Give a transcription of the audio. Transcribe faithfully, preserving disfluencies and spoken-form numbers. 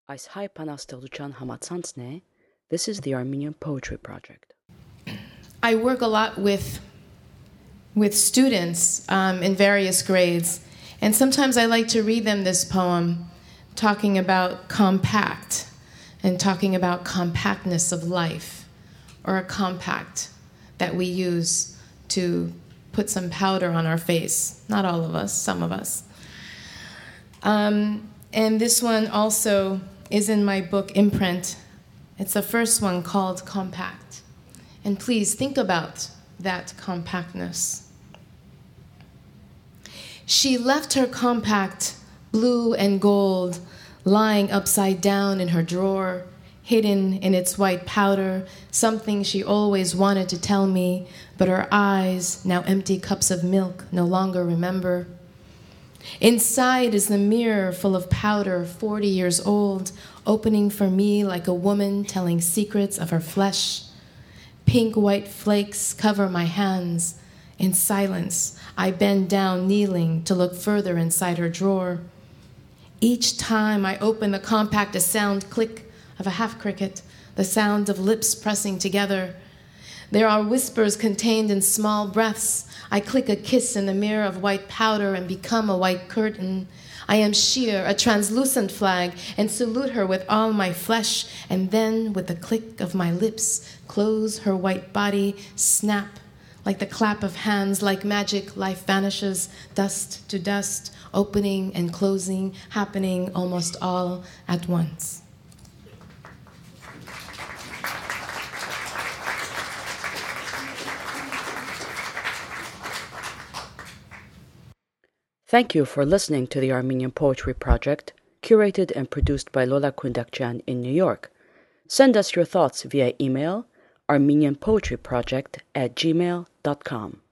Այս հայ բանաստեղծության համացանցն է. This is the Armenian Poetry Project. I work a lot with, with students um, in various grades, and sometimes I like to read them this poem talking about compact and talking about compactness of life, or a compact that we use to put some powder on our face. Not all of us, some of us. Um, and this one also is in my book, Imprint. It's the first one called Compact. And please think about that compactness. She left her compact, blue and gold, lying upside down in her drawer, hidden in its white powder, something she always wanted to tell me, but her eyes, now empty cups of milk, no longer remember. Inside is the mirror full of powder, forty years old, opening for me like a woman telling secrets of her flesh. Pink white flakes cover my hands. In silence, I bend down, kneeling, to look further inside her drawer. Each time I open the compact, a sound click of a half cricket, the sound of lips pressing together. There are whispers contained in small breaths. I click a kiss in the mirror of white powder and become a white curtain. I am sheer, a translucent flag, and salute her with all my flesh, and then, with the click of my lips, close her white body, snap, like the clap of hands, like magic, life vanishes, dust to dust, opening and closing, happening almost all at once. Thank you for listening to the Armenian Poetry Project, curated and produced by Lola Kundakjian in New York. Send us your thoughts via email, armenianpoetryproject at gmail dot com.